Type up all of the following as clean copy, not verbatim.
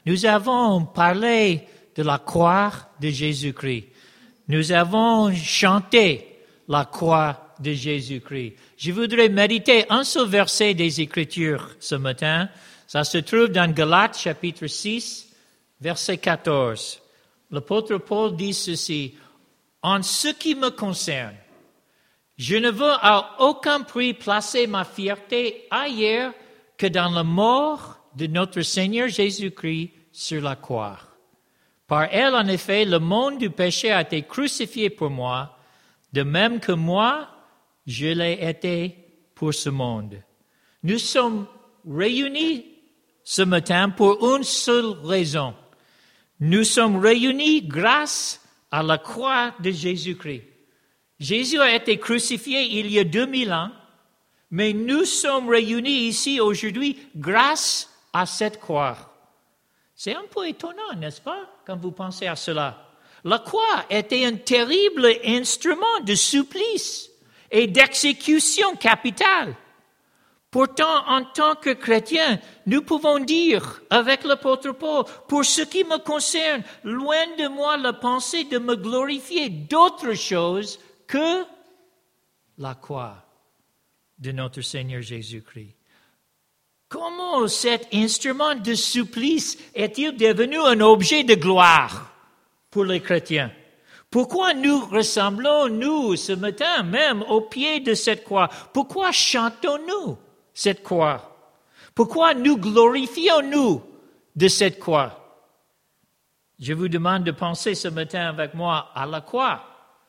Nous avons parlé de la croix de Jésus-Christ. Nous avons chanté la croix de Jésus-Christ. Je voudrais méditer un seul verset des Écritures ce matin. Ça se trouve dans Galates chapitre 6, verset 14. L'apôtre Paul dit ceci: « En ce qui me concerne, je ne veux à aucun prix placer ma fierté ailleurs que dans la mort de notre Seigneur Jésus-Christ sur la croix. Par elle, en effet, le monde du péché a été crucifié pour moi, de même que moi, je l'ai été pour ce monde. » Nous sommes réunis ce matin pour une seule raison. Nous sommes réunis grâce à la croix de Jésus-Christ. Jésus a été crucifié il y a 2000 ans, mais nous sommes réunis ici aujourd'hui grâce à cette croix. C'est un peu étonnant, n'est-ce pas, quand vous pensez à cela? La croix était un terrible instrument de supplice et d'exécution capitale. Pourtant, en tant que chrétiens, nous pouvons dire avec l'apôtre Paul, « Pour ce qui me concerne, loin de moi la pensée de me glorifier d'autre chose que la croix de notre Seigneur Jésus-Christ. » Comment cet instrument de supplice est-il devenu un objet de gloire pour les chrétiens? Pourquoi nous ressemblons-nous ce matin même au pied de cette croix? Pourquoi chantons-nous cette croix? Pourquoi nous glorifions-nous de cette croix? Je vous demande de penser ce matin avec moi à la croix,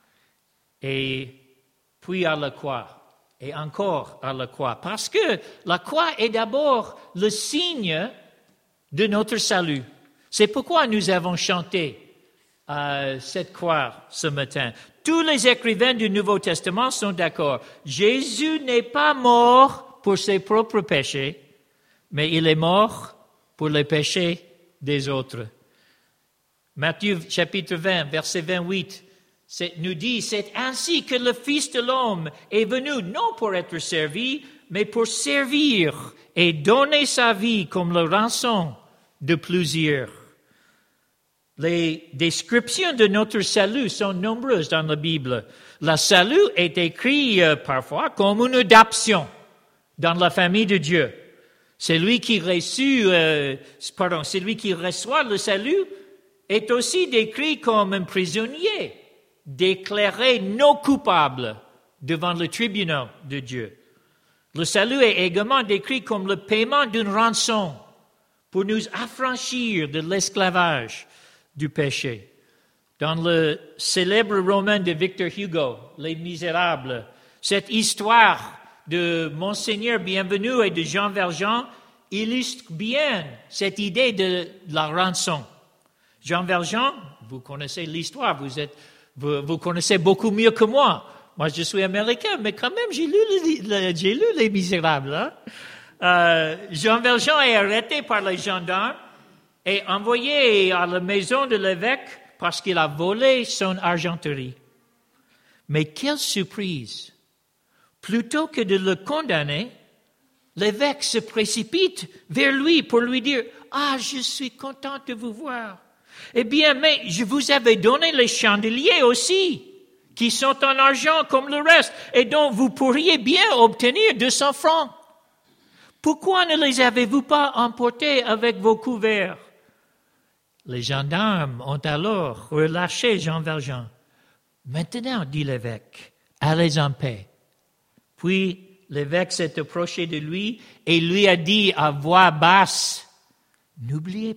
et puis à la croix, et encore à la croix. Parce que la croix est d'abord le signe de notre salut. C'est pourquoi nous avons chanté cette croix ce matin. Tous les écrivains du Nouveau Testament sont d'accord. Jésus n'est pas mort pour ses propres péchés, mais il est mort pour les péchés des autres. Matthieu chapitre 20, verset 28, nous dit, « C'est ainsi que le Fils de l'homme est venu, non pour être servi, mais pour servir et donner sa vie comme le rançon de plusieurs. » Les descriptions de notre salut sont nombreuses dans la Bible. Le salut est écrit parfois comme une adoption dans la famille de Dieu. Celui qui reçoit le salut est aussi décrit comme un prisonnier, déclaré non coupable devant le tribunal de Dieu. Le salut est également décrit comme le paiement d'une rançon pour nous affranchir de l'esclavage du péché. Dans le célèbre roman de Victor Hugo, Les Misérables, cette histoire de Monseigneur Bienvenu et de Jean Valjean illustre bien cette idée de la rançon. Jean Valjean, vous connaissez l'histoire, vous connaissez beaucoup mieux que moi. Moi, je suis américain, mais quand même, j'ai lu Les Misérables. Hein? Jean Valjean est arrêté par les gendarmes et envoyé à la maison de l'évêque parce qu'il a volé son argenterie. Mais quelle surprise! Plutôt que de le condamner, l'évêque se précipite vers lui pour lui dire « Ah, je suis content de vous voir. Eh bien, mais je vous avais donné les chandeliers aussi, qui sont en argent comme le reste, et dont vous pourriez bien obtenir 200 francs. Pourquoi ne les avez-vous pas emportés avec vos couverts? » Les gendarmes ont alors relâché Jean Valjean. « Maintenant, dit l'évêque, allez en paix. » Puis l'évêque s'est approché de lui et lui a dit à voix basse, « N'oubliez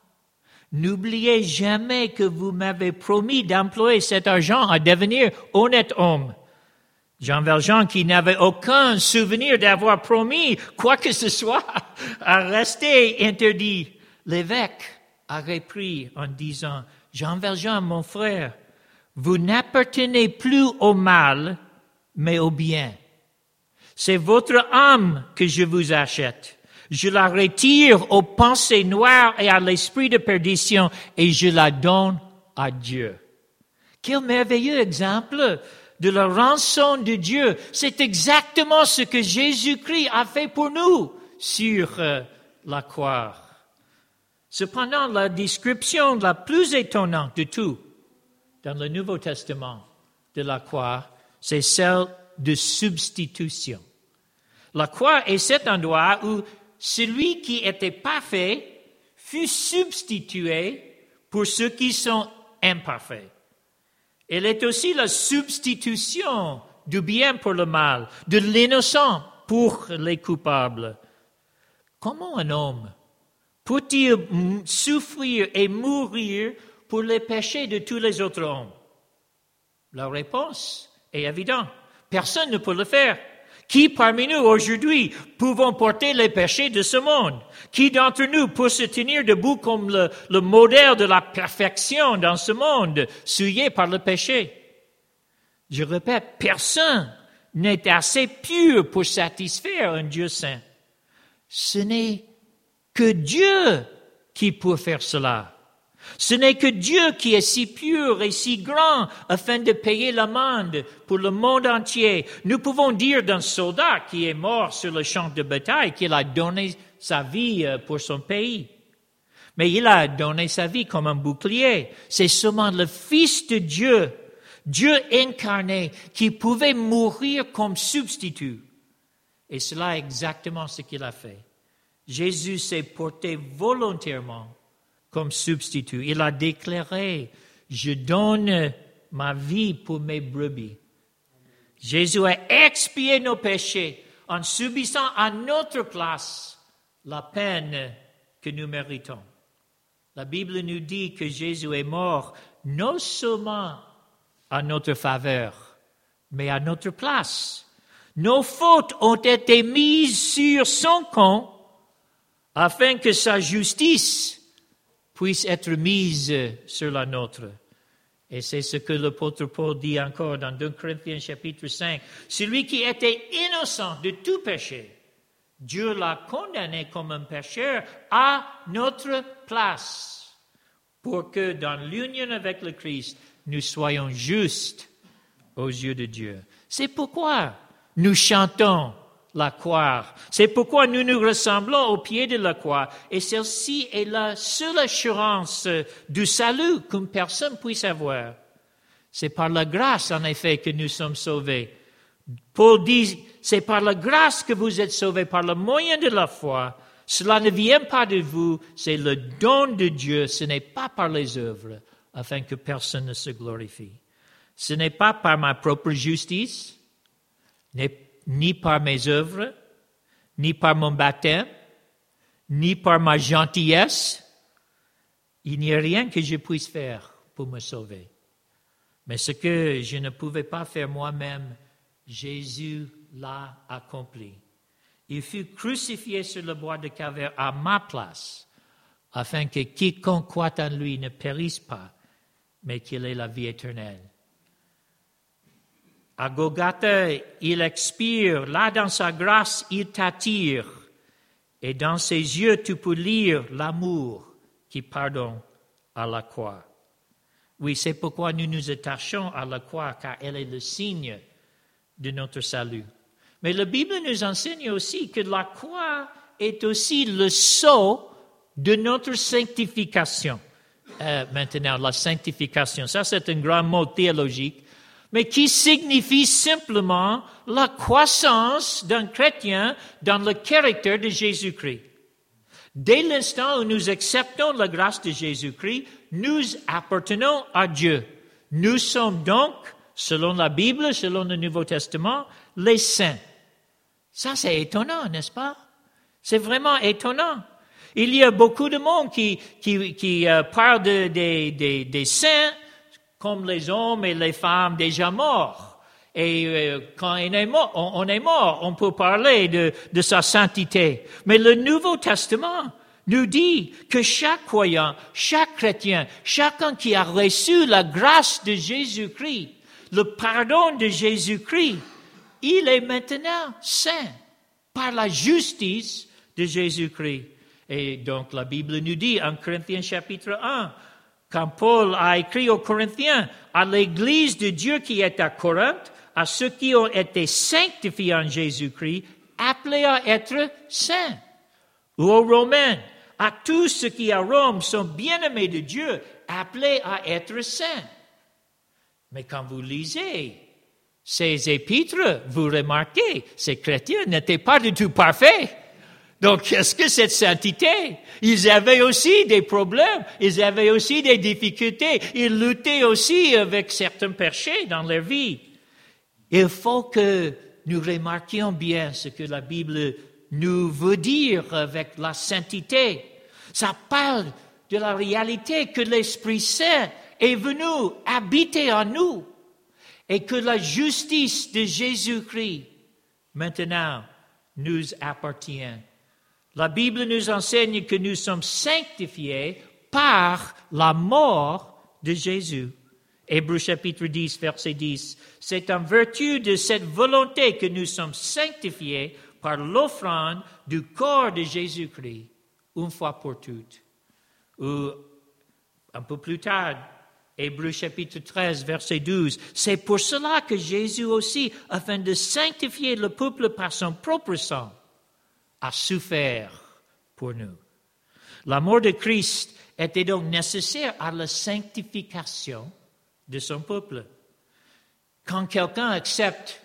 jamais que vous m'avez promis d'employer cet argent à devenir honnête homme. » Jean Valjean, qui n'avait aucun souvenir d'avoir promis quoi que ce soit, a resté interdit. L'évêque a repris en disant, « Jean Valjean, mon frère, vous n'appartenez plus au mal, mais au bien. C'est votre âme que je vous achète. Je la retire aux pensées noires et à l'esprit de perdition et je la donne à Dieu. » Quel merveilleux exemple de la rançon de Dieu. C'est exactement ce que Jésus-Christ a fait pour nous sur la croix. Cependant, la description la plus étonnante de tout dans le Nouveau Testament de la croix, c'est celle de substitution. La croix est cet endroit où celui qui était parfait fut substitué pour ceux qui sont imparfaits. Elle est aussi la substitution du bien pour le mal, de l'innocent pour les coupables. Comment un homme peut-il souffrir et mourir pour les péchés de tous les autres hommes? La réponse est évidente. Personne ne peut le faire. Qui parmi nous aujourd'hui pouvons porter les péchés de ce monde? Qui d'entre nous peut se tenir debout comme le modèle de la perfection dans ce monde, souillé par le péché? Je répète, personne n'est assez pur pour satisfaire un Dieu saint. Ce n'est que Dieu qui peut faire cela. Ce n'est que Dieu qui est si pur et si grand afin de payer l'amende pour le monde entier. Nous pouvons dire d'un soldat qui est mort sur le champ de bataille qu'il a donné sa vie pour son pays. Mais il a donné sa vie comme un bouclier. C'est seulement le Fils de Dieu, Dieu incarné, qui pouvait mourir comme substitut. Et cela est exactement ce qu'il a fait. Jésus s'est porté volontairement comme substitut. Il a déclaré, « Je donne ma vie pour mes brebis. » Jésus a expié nos péchés en subissant à notre place la peine que nous méritons. La Bible nous dit que Jésus est mort non seulement à notre faveur, mais à notre place. Nos fautes ont été mises sur son compte afin que sa justice puisse être mise sur la nôtre. Et c'est ce que l'apôtre Paul dit encore dans 2 Corinthiens chapitre 5. Celui qui était innocent de tout péché, Dieu l'a condamné comme un pécheur à notre place, pour que dans l'union avec le Christ, nous soyons justes aux yeux de Dieu. C'est pourquoi nous chantons la croix. C'est pourquoi nous nous ressemblons au pied de la croix. Et celle-ci est la seule assurance du salut qu'une personne puisse avoir. C'est par la grâce, en effet, que nous sommes sauvés. Paul dit, c'est par la grâce que vous êtes sauvés, par le moyen de la foi. Cela ne vient pas de vous, c'est le don de Dieu. Ce n'est pas par les œuvres, afin que personne ne se glorifie. Ce n'est pas par ma propre justice, ni par mes œuvres, ni par mon baptême, ni par ma gentillesse. Il n'y a rien que je puisse faire pour me sauver. Mais ce que je ne pouvais pas faire moi-même, Jésus l'a accompli. Il fut crucifié sur le bois de Calvaire à ma place, afin que quiconque croit en lui ne périsse pas, mais qu'il ait la vie éternelle. À Golgotha, il expire. Là, dans sa grâce, il t'attire. Et dans ses yeux, tu peux lire l'amour qui pardonne à la croix. Oui, c'est pourquoi nous nous attachons à la croix, car elle est le signe de notre salut. Mais la Bible nous enseigne aussi que la croix est aussi le sceau de notre sanctification. Maintenant, la sanctification, ça c'est un grand mot théologique, mais qui signifie simplement la croissance d'un chrétien dans le caractère de Jésus-Christ. Dès l'instant où nous acceptons la grâce de Jésus-Christ, nous appartenons à Dieu. Nous sommes donc, selon la Bible, selon le Nouveau Testament, les saints. Ça, c'est étonnant, n'est-ce pas? C'est vraiment étonnant. Il y a beaucoup de monde qui parle des saints comme les hommes et les femmes déjà morts. Et quand on est mort, on peut parler de sa sainteté. Mais le Nouveau Testament nous dit que chaque croyant, chaque chrétien, chacun qui a reçu la grâce de Jésus-Christ, le pardon de Jésus-Christ, il est maintenant saint par la justice de Jésus-Christ. Et donc la Bible nous dit en Corinthiens chapitre 1, quand Paul a écrit aux Corinthiens, à l'Église de Dieu qui est à Corinthe, à ceux qui ont été sanctifiés en Jésus-Christ, appelés à être saints. Ou aux Romains, à tous ceux qui à Rome sont bien-aimés de Dieu, appelés à être saints. Mais quand vous lisez ces épîtres, vous remarquez, ces chrétiens n'étaient pas du tout parfaits. Donc, qu'est-ce que cette sainteté? Ils avaient aussi des problèmes, ils avaient aussi des difficultés, ils luttaient aussi avec certains péchés dans leur vie. Il faut que nous remarquions bien ce que la Bible nous veut dire avec la sainteté. Ça parle de la réalité que l'Esprit Saint est venu habiter en nous et que la justice de Jésus-Christ maintenant nous appartient. La Bible nous enseigne que nous sommes sanctifiés par la mort de Jésus. Hébreux chapitre 10, verset 10. C'est en vertu de cette volonté que nous sommes sanctifiés par l'offrande du corps de Jésus-Christ, une fois pour toutes. Ou un peu plus tard, Hébreux chapitre 13, verset 12. C'est pour cela que Jésus aussi, afin de sanctifier le peuple par son propre sang, a souffert pour nous. La mort de Christ était donc nécessaire à la sanctification de son peuple. Quand quelqu'un accepte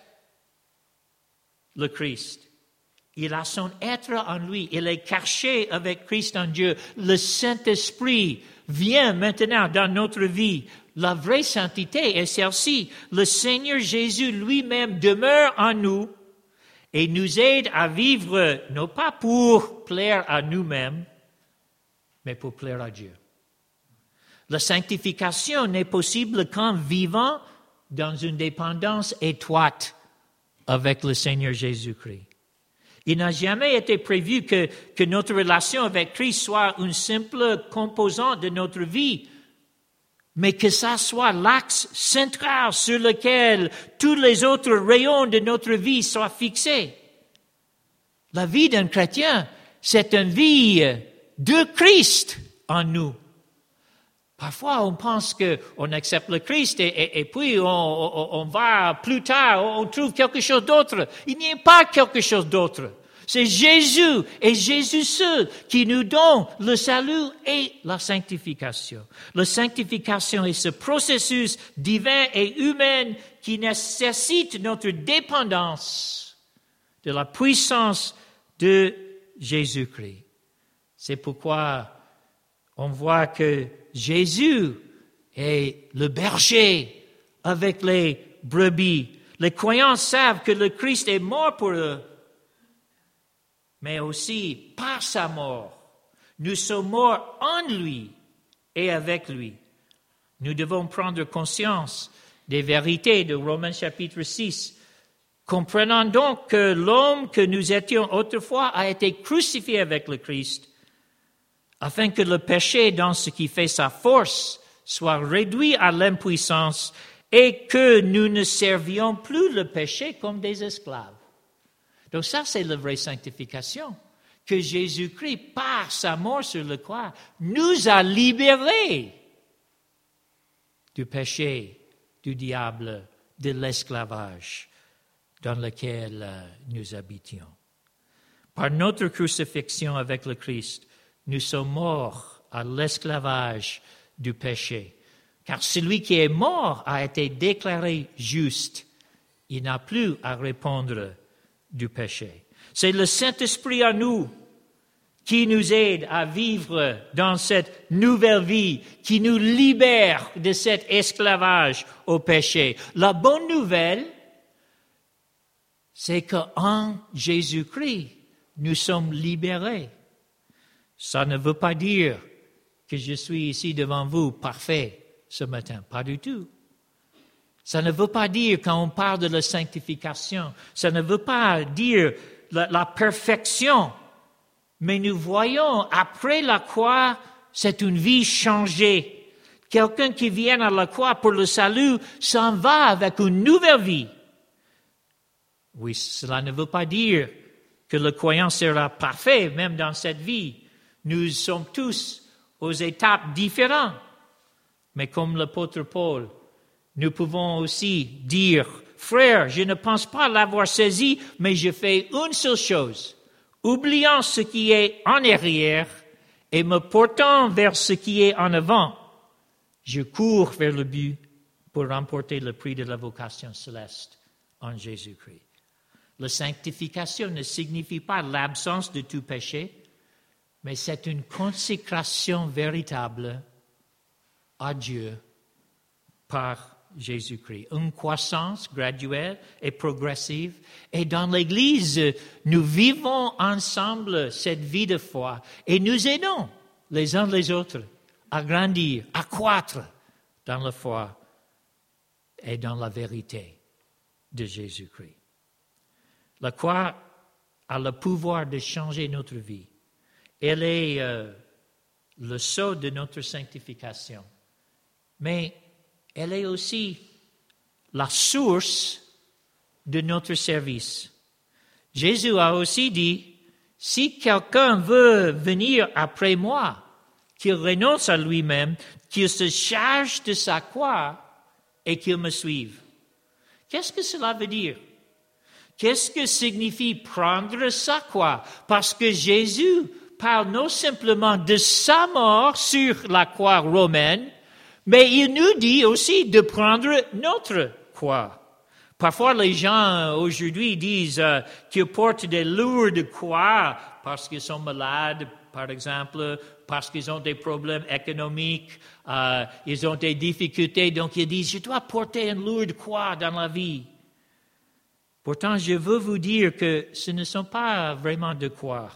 le Christ, il a son être en lui, il est caché avec Christ en Dieu. Le Saint-Esprit vient maintenant dans notre vie. La vraie sainteté est celle-ci. Le Seigneur Jésus lui-même demeure en nous et nous aide à vivre, non pas pour plaire à nous-mêmes, mais pour plaire à Dieu. La sanctification n'est possible qu'en vivant dans une dépendance étroite avec le Seigneur Jésus-Christ. Il n'a jamais été prévu que notre relation avec Christ soit une simple composante de notre vie, mais que ça soit l'axe central sur lequel tous les autres rayons de notre vie soient fixés. La vie d'un chrétien, c'est une vie de Christ en nous. Parfois, on pense qu'on accepte le Christ et puis on va plus tard, on trouve quelque chose d'autre. Il n'y a pas quelque chose d'autre. C'est Jésus et Jésus seul qui nous donne le salut et la sanctification. La sanctification est ce processus divin et humain qui nécessite notre dépendance de la puissance de Jésus-Christ. C'est pourquoi on voit que Jésus est le berger avec les brebis. Les croyants savent que le Christ est mort pour eux, mais aussi par sa mort. Nous sommes morts en lui et avec lui. Nous devons prendre conscience des vérités de Romains chapitre 6. Comprenons donc que l'homme que nous étions autrefois a été crucifié avec le Christ, afin que le péché dans ce qui fait sa force soit réduit à l'impuissance et que nous ne servions plus le péché comme des esclaves. Donc ça, c'est la vraie sanctification, que Jésus-Christ, par sa mort sur le croix, nous a libérés du péché, du diable, de l'esclavage dans lequel nous habitions. Par notre crucifixion avec le Christ, nous sommes morts à l'esclavage du péché. Car celui qui est mort a été déclaré juste. Il n'a plus à répondre du péché. C'est le Saint-Esprit en nous qui nous aide à vivre dans cette nouvelle vie, qui nous libère de cet esclavage au péché. La bonne nouvelle, c'est qu'en Jésus-Christ, nous sommes libérés. Ça ne veut pas dire que je suis ici devant vous parfait ce matin, pas du tout. Ça ne veut pas dire, quand on parle de la sanctification, ça ne veut pas dire la perfection, mais nous voyons, après la croix, c'est une vie changée. Quelqu'un qui vient à la croix pour le salut s'en va avec une nouvelle vie. Oui, cela ne veut pas dire que le croyant sera parfait, même dans cette vie. Nous sommes tous aux étapes différentes. Mais comme l'apôtre Paul, nous pouvons aussi dire, « Frère, je ne pense pas l'avoir saisi, mais je fais une seule chose, oubliant ce qui est en arrière et me portant vers ce qui est en avant, je cours vers le but pour remporter le prix de la vocation céleste en Jésus-Christ. La sanctification ne signifie pas l'absence de tout péché, mais c'est une consécration véritable à Dieu par Jésus-Christ. Une croissance graduelle et progressive. Et dans l'Église, nous vivons ensemble cette vie de foi et nous aidons les uns les autres à grandir, à croître dans la foi et dans la vérité de Jésus-Christ. La croix a le pouvoir de changer notre vie. Elle est le sceau de notre sanctification. Mais elle est aussi la source de notre service. Jésus a aussi dit, si quelqu'un veut venir après moi, qu'il renonce à lui-même, qu'il se charge de sa croix et qu'il me suive. Qu'est-ce que cela veut dire? Qu'est-ce que signifie prendre sa croix? Parce que Jésus parle non simplement de sa mort sur la croix romaine, mais il nous dit aussi de prendre notre croix. Parfois, les gens aujourd'hui disent qu'ils portent des lourdes croix parce qu'ils sont malades, par exemple, parce qu'ils ont des problèmes économiques, ils ont des difficultés, donc ils disent, je dois porter une lourde croix dans la vie. Pourtant, je veux vous dire que ce ne sont pas vraiment de croix.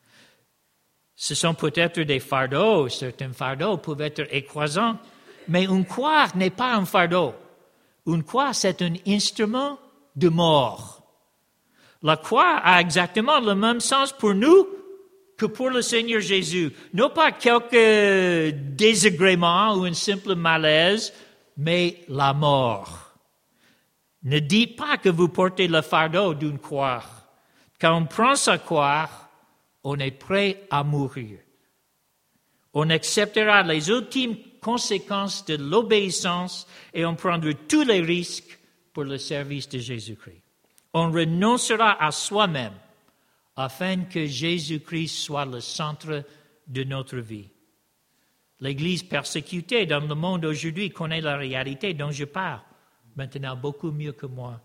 Ce sont peut-être des fardeaux, certains fardeaux peuvent être écrasants, mais une croix n'est pas un fardeau. Une croix, c'est un instrument de mort. La croix a exactement le même sens pour nous que pour le Seigneur Jésus. Non pas quelques désagréments ou un simple malaise, mais la mort. Ne dites pas que vous portez le fardeau d'une croix. Quand on prend sa croix, on est prêt à mourir. On acceptera les ultimes conséquences de l'obéissance et on prendra tous les risques pour le service de Jésus-Christ. On renoncera à soi-même afin que Jésus-Christ soit le centre de notre vie. L'Église persécutée dans le monde aujourd'hui connaît la réalité dont je parle maintenant beaucoup mieux que moi.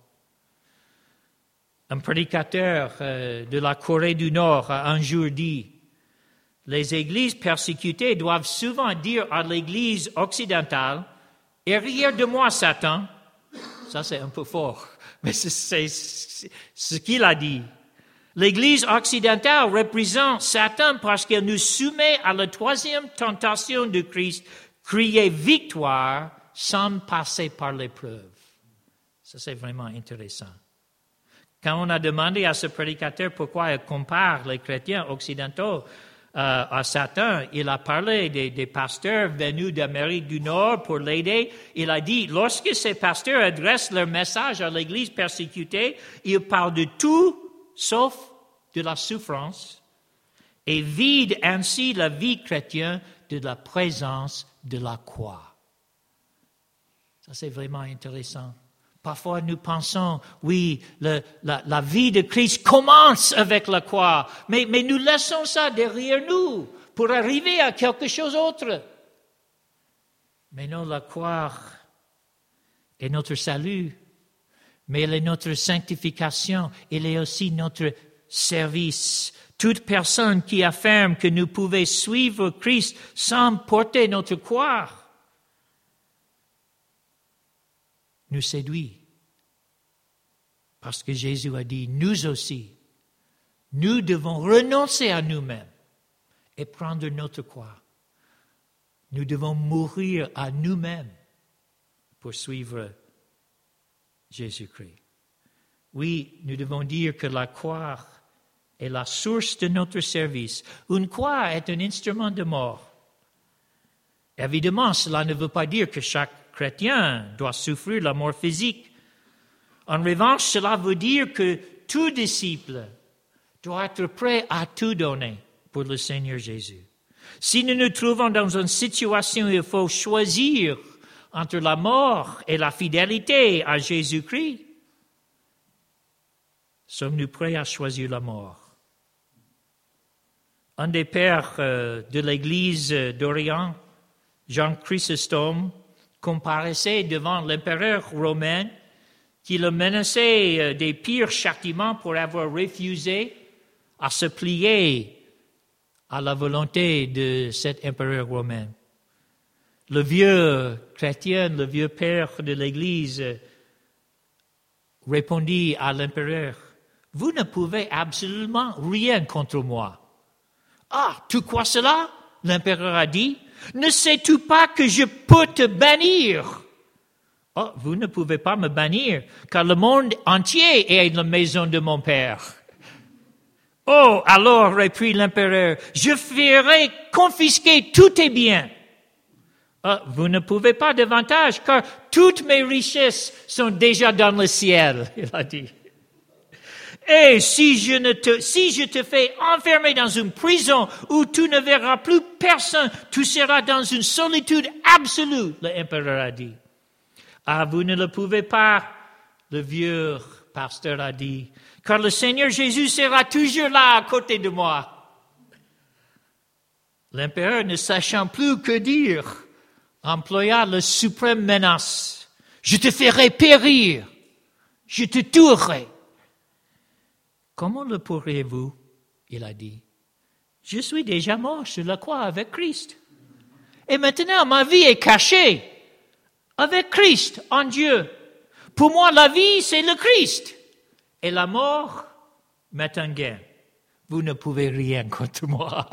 Un prédicateur de la Corée du Nord a un jour dit, « Les églises persécutées doivent souvent dire à l'Église occidentale, « Arrière de moi, Satan !» Ça, c'est un peu fort, mais c'est ce qu'il a dit. L'Église occidentale représente Satan parce qu'elle nous soumet à la troisième tentation de Christ, crier victoire sans passer par l'épreuve. Ça, c'est vraiment intéressant. Quand on a demandé à ce prédicateur pourquoi il compare les chrétiens occidentaux à Satan, il a parlé des pasteurs venus d'Amérique du Nord pour l'aider. Il a dit, lorsque ces pasteurs adressent leur message à l'Église persécutée, ils parlent de tout sauf de la souffrance et vident ainsi la vie chrétienne de la présence de la croix. Ça, c'est vraiment intéressant. Parfois, nous pensons, oui, la vie de Christ commence avec la croix, mais nous laissons ça derrière nous pour arriver à quelque chose d'autre. Mais non, la croix est notre salut, mais elle est notre sanctification, elle est aussi notre service. Toute personne qui affirme que nous pouvons suivre Christ sans porter notre croix nous séduit. Parce que Jésus a dit, nous aussi, nous devons renoncer à nous-mêmes et prendre notre croix. Nous devons mourir à nous-mêmes pour suivre Jésus-Christ. Oui, nous devons dire que la croix est la source de notre service. Une croix est un instrument de mort. Évidemment, cela ne veut pas dire que chaque chrétien doit souffrir la mort physique. En revanche, cela veut dire que tout disciple doit être prêt à tout donner pour le Seigneur Jésus. Si nous nous trouvons dans une situation où il faut choisir entre la mort et la fidélité à Jésus-Christ, sommes-nous prêts à choisir la mort? Un des pères de l'Église d'Orient, Jean Chrysostome, comparaissait devant l'empereur romain qui le menaçait des pires châtiments pour avoir refusé à se plier à la volonté de cet empereur romain. Le vieux chrétien, le vieux père de l'Église répondit à l'empereur, « Vous ne pouvez absolument rien contre moi. » « Ah, tu crois cela ?» l'empereur a dit. « Ne sais-tu pas que je peux te bannir ?»« Oh, vous ne pouvez pas me bannir, car le monde entier est la maison de mon père. » « Oh, alors, reprit l'empereur, je ferai confisquer tous tes biens. »« Oh, vous ne pouvez pas davantage, car toutes mes richesses sont déjà dans le ciel, » il a dit. Et si je te fais enfermer dans une prison où tu ne verras plus personne, tu seras dans une solitude absolue, l'empereur a dit. Ah, vous ne le pouvez pas, le vieux pasteur a dit, car le Seigneur Jésus sera toujours là à côté de moi. L'empereur, ne sachant plus que dire, employa la suprême menace. Je te ferai périr, je te tuerai. Comment le pourriez-vous? Il a dit. Je suis déjà mort sur la croix avec Christ. Et maintenant, ma vie est cachée avec Christ en Dieu. Pour moi, la vie, c'est le Christ. Et la mort m'est un gain. Vous ne pouvez rien contre moi.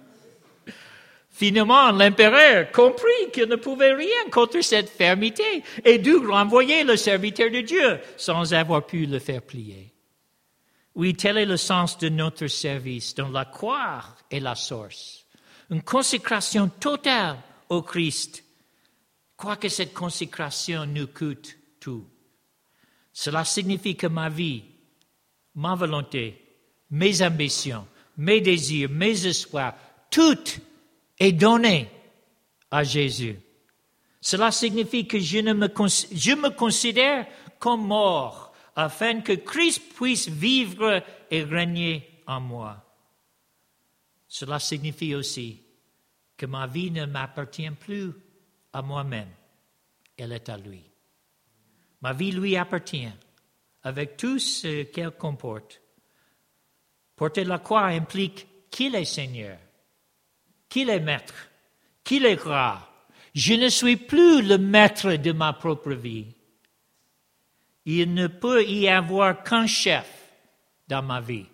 Finalement, l'empereur comprit qu'il ne pouvait rien contre cette fermeté et dut renvoyer le serviteur de Dieu sans avoir pu le faire plier. Oui, tel est le sens de notre service, dont la croix est la source. Une consécration totale au Christ, quoique cette consécration nous coûte tout. Cela signifie que ma vie, ma volonté, mes ambitions, mes désirs, mes espoirs, tout est donné à Jésus. Cela signifie que je me considère comme mort, afin que Christ puisse vivre et régner en moi. Cela signifie aussi que ma vie ne m'appartient plus à moi-même, elle est à lui. Ma vie lui appartient, avec tout ce qu'elle comporte. Porter la croix implique qu'il est Seigneur, qu'il est Maître, qu'il est roi. Je ne suis plus le maître de ma propre vie. Il ne peut y avoir qu'un chef dans ma vie,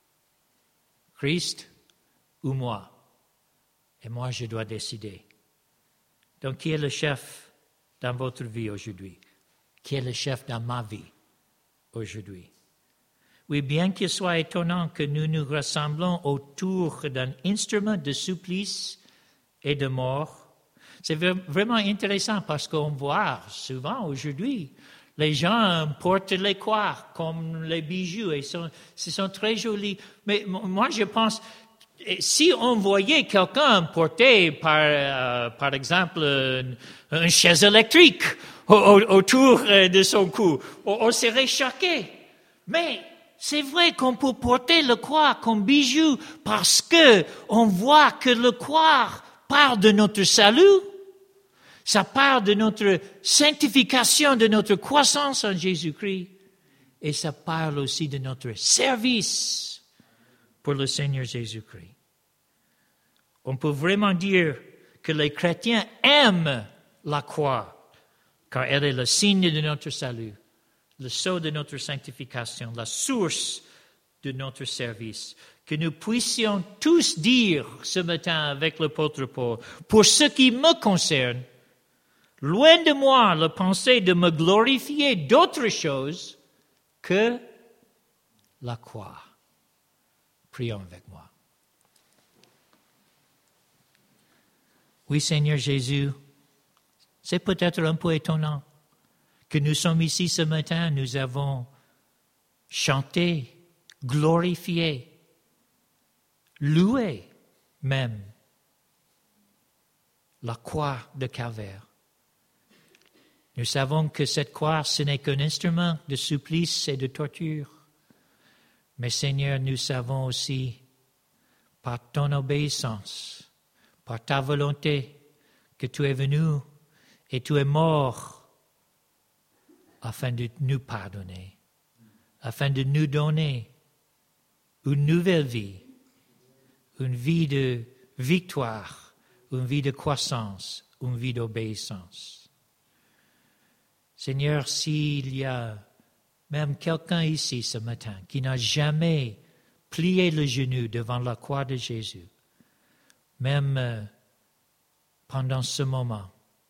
Christ ou moi. Et moi, je dois décider. Donc, qui est le chef dans votre vie aujourd'hui? Qui est le chef dans ma vie aujourd'hui? Oui, bien qu'il soit étonnant que nous nous rassemblons autour d'un instrument de supplice et de mort, c'est vraiment intéressant parce qu'on voit souvent aujourd'hui les gens portent les croix comme les bijoux et ce sont très jolis. Mais moi, je pense, si on voyait quelqu'un porter, par exemple, une chaise électrique autour de son cou, on serait choqué. Mais c'est vrai qu'on peut porter le croix comme bijou parce que on voit que le croix parle de notre salut. Ça parle de notre sanctification, de notre croissance en Jésus-Christ. Et ça parle aussi de notre service pour le Seigneur Jésus-Christ. On peut vraiment dire que les chrétiens aiment la croix, car elle est le signe de notre salut, le sceau de notre sanctification, la source de notre service. Que nous puissions tous dire ce matin avec l'apôtre Paul, pour ce qui me concerne, loin de moi le penser de me glorifier d'autre chose que la croix. Prions avec moi. Oui, Seigneur Jésus, c'est peut-être un peu étonnant que nous sommes ici ce matin, nous avons chanté, glorifié, loué même la croix de Calvaire. Nous savons que cette croix, ce n'est qu'un instrument de supplice et de torture. Mais Seigneur, nous savons aussi, par ton obéissance, par ta volonté, que tu es venu et tu es mort afin de nous pardonner, afin de nous donner une nouvelle vie, une vie de victoire, une vie de croissance, une vie d'obéissance. Seigneur, s'il y a même quelqu'un ici ce matin qui n'a jamais plié le genou devant la croix de Jésus, même pendant ce moment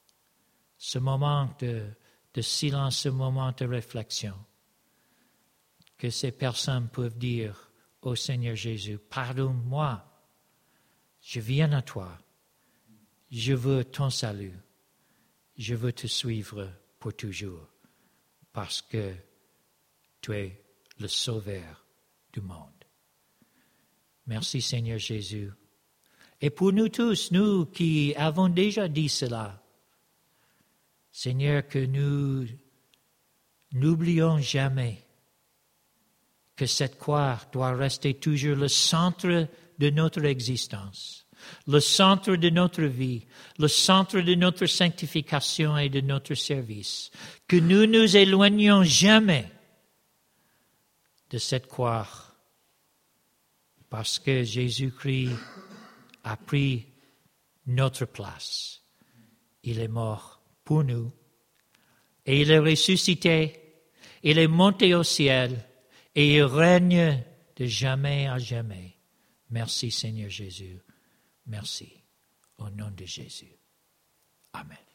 de silence, ce moment de réflexion, que ces personnes peuvent dire au Seigneur Jésus, pardonne-moi, je viens à toi, je veux ton salut, je veux te suivre pour toujours, parce que tu es le Sauveur du monde. Merci Seigneur Jésus. Et pour nous tous, nous qui avons déjà dit cela, Seigneur, que nous n'oublions jamais que cette croix doit rester toujours le centre de notre existence, le centre de notre vie, le centre de notre sanctification et de notre service. Que nous nous éloignions jamais de cette croix, parce que Jésus-Christ a pris notre place. Il est mort pour nous et il est ressuscité, il est monté au ciel et il règne de jamais à jamais. Merci Seigneur Jésus, merci au nom de Jésus. Amen.